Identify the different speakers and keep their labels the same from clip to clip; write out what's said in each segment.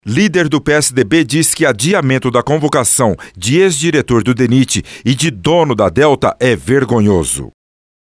Speaker 1: Líder do PSDB diz que adiamento da convocação de ex-diretor do DENIT e de dono da Delta é vergonhoso.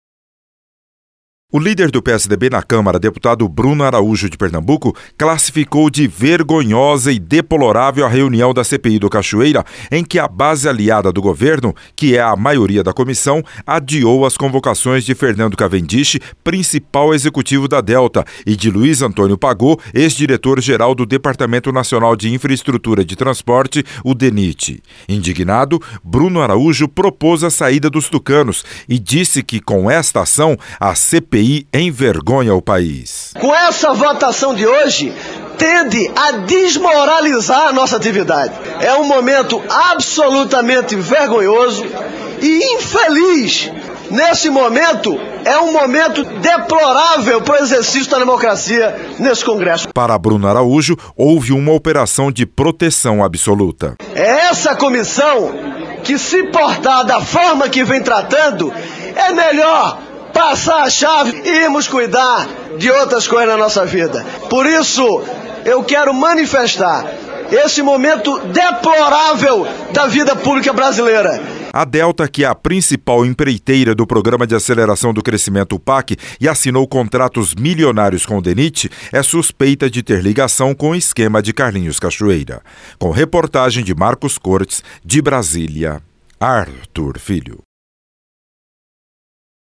Speaker 1: O líder do PSDB na Câmara, deputado Bruno Araújo de Pernambuco, classificou de vergonhosa e deplorável a reunião da CPI do Cachoeira, em que a base aliada do governo, que é a maioria da comissão, adiou as convocações de Fernando Cavendish, principal executivo da Delta, e de Luiz Antônio Pagô, ex-diretor-geral do Departamento Nacional de Infraestrutura de Transporte, o DENIT. Indignado, Bruno Araújo propôs a saída dos tucanos e disse que, com esta ação, a CPI envergonha o país.
Speaker 2: Com essa votação de hoje, tende a desmoralizar a nossa atividade. É um momento absolutamente vergonhoso e infeliz. Nesse momento, é um momento deplorável para o exercício da democracia nesse Congresso.
Speaker 1: Para Bruno Araújo, houve uma operação de proteção absoluta.
Speaker 2: É essa comissão que, se portar da forma que vem tratando, é melhor passar a chave e irmos cuidar de outras coisas na nossa vida. Por isso, eu quero manifestar esse momento deplorável da vida pública brasileira.
Speaker 1: A Delta, que é a principal empreiteira do Programa de Aceleração do Crescimento PAC e assinou contratos milionários com o DENIT, é suspeita de ter ligação com o esquema de Carlinhos Cachoeira. Com reportagem de Marcos Cortes, de Brasília, Arthur Filho.